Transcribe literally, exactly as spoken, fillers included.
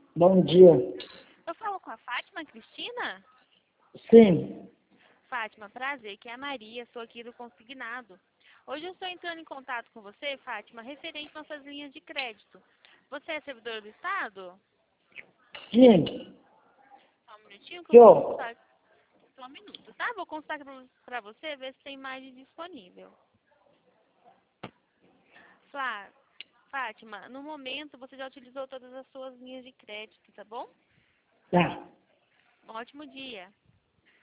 Bom dia. Eu falo com a Fátima Cristina? Sim. Fátima, prazer, que é a Maria, sou aqui do Consignado. Hoje eu estou entrando em contato com você, Fátima, referente às nossas linhas de crédito. Você é servidora do Estado? Sim. Só um minutinho que eu vou Senhor. consultar. Só um minuto, tá? Vou consultar para você, ver se tem mais disponível. Flá, Fátima, no momento você já utilizou todas as suas linhas de crédito, tá bom? Tá. Um ótimo dia.